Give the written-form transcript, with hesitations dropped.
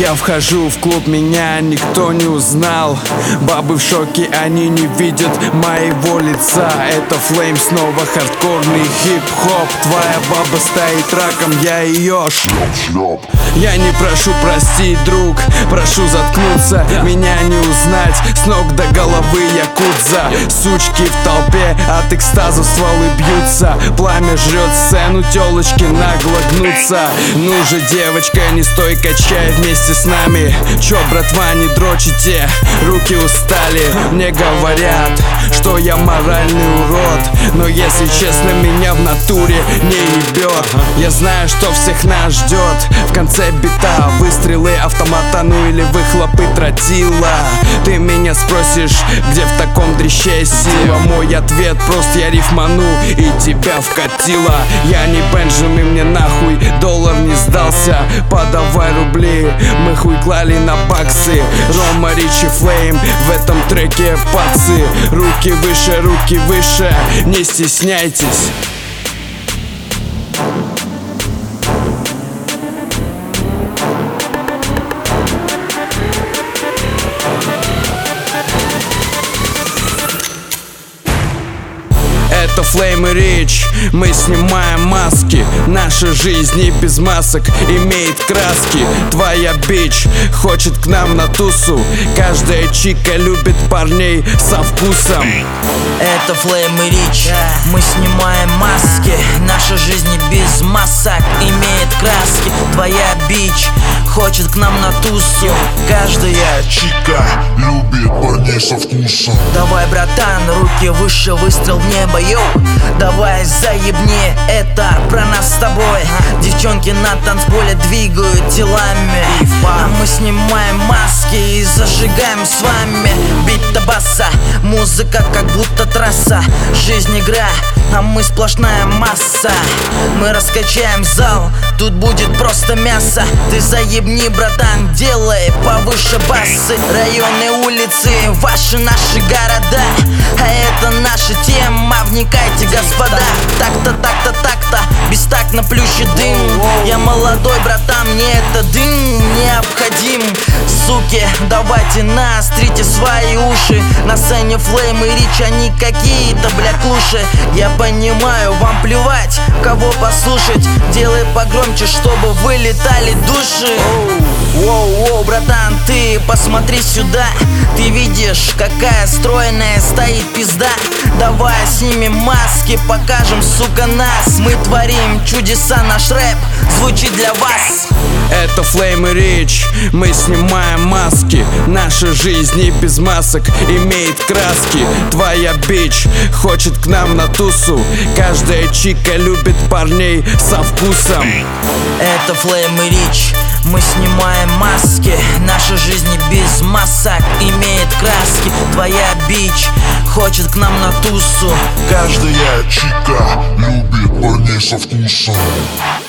Я вхожу в клуб, меня никто не узнал. Бабы в шоке, они не видят моего лица. Это Flame, снова хардкорный хип-хоп. Твоя баба стоит раком, я ее шлеп. Я не прошу простить, друг, прошу заткнуться. Меня не узнать, с ног до головы якудза. Сучки в толпе, от экстаза стволы бьются. Пламя жрет сцену, телочки нагло гнутся. Ну же, девочка, не стой, качай вместе с нами. Чё, братва, не дрочите, руки устали. Мне говорят, что я моральный урод, но если честно, меня в натуре не ебет. Я знаю, что всех нас ждет в конце бита выстрелы автомата, ну или выхлопы тротила. Ты меня спросишь, где в таком дреще сила? Мой ответ прост, я рифману и тебя вкатила. Я не Бенджамин, мне нахуй доллар не сдался. Подавай рубли, мы хуй клали на баксы. Рома, Ричи, Флейм, в этом треке пацы. Руки выше, не стесняйтесь. Это Flame и Rich, мы снимаем маски. Наша жизнь не без масок, имеет краски. Твоя бич хочет к нам на тусу. Каждая чика любит парней со вкусом. Это Flame и Rich, мы снимаем маски. Наша жизнь не без масок, имеет краски. Твоя бич хочет к нам на тусу. Каждая чика любит парней со вкусом. Давай, братан, руки выше, выстрел в небо, йоу. Давай заебни, это про нас с тобой. Девчонки на танцполе двигают телами, а мы снимаем маски и зажигаем с вами. Бит-то баса, музыка как будто трасса. Жизнь игра, а мы сплошная масса. Мы раскачаем зал, тут будет просто мясо. Ты заебни, братан, делай повыше басы. Районы, улицы, ваши, наши города. А это наша тема, вникайте, господа. Так-то, бестактно плющит дым. Я молодой, братан, мне это дым необходим. Суки, давайте наострите свои уши. На сцене Flame и Rich, они какие-то, бля, клуши. Я понимаю, вам плевать, кого послушать. Делай погромче, чтобы вылетали души. Воу, братан, ты посмотри сюда. Ты видишь, какая стройная стоит пизда. Давай снимем маски, покажем, сука, нас. Мы творим чудеса, наш рэп звучит для вас. Это Flame и Rich, мы снимаем маски. Наша жизнь не без масок, имеет краски. Твоя бич хочет к нам на тусу. Каждая чика любит парней со вкусом. Это Flame и Rich, мы снимаем маски. Наша жизнь не без масок, имеет краски. Твоя бич хочет к нам на тусу. Каждая чика любит парней со вкусом.